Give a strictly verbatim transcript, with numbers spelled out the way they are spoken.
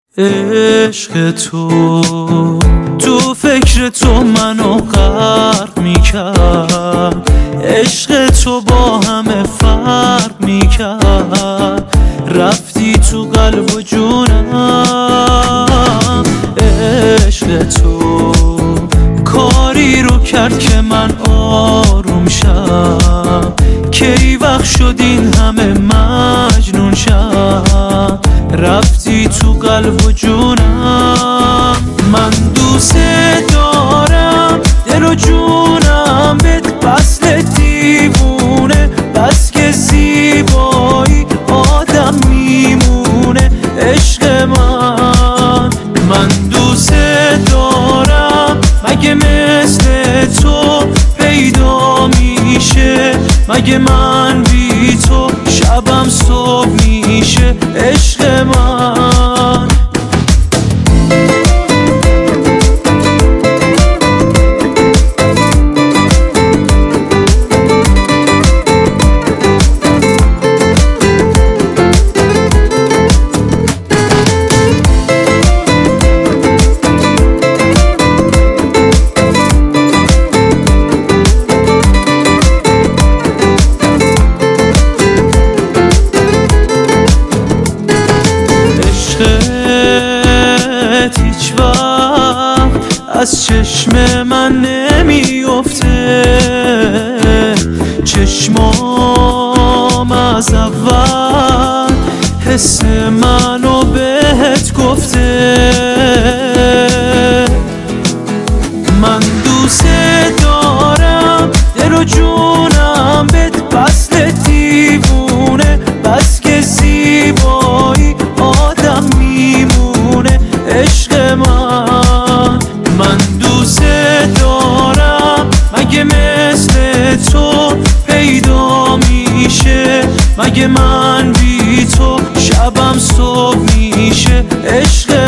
عشق تو تو فکر تو منو غرق میکرد، عشق تو با همه فرق میکرد، رفتی تو قلب و جونم. عشق تو کاری رو کرد که من آروم شم، کی وقت شد این همه مجنون شم، رفتی تو قلب و جونم. من دوست دارم دل و جونم بهت وصل دیوونه، بس که زیبایی آدم میمونه. عشق من من دوست دارم، مگه مثل تو پیدا میشه؟ مگه من بی تو شبم صبح میشه؟ عشق من هیچ وقت از چشم من نمیفته، چشمام از اول حس منو بهت گفته. من دوست دارم دل و جونم بهت وصل دیوونه، بس که زیبایی آدم میمونه. عشق من من دوست دارم، مگه مثل تو پیدا میشه؟ مگه من بی تو شبم صبح میشه؟ عشق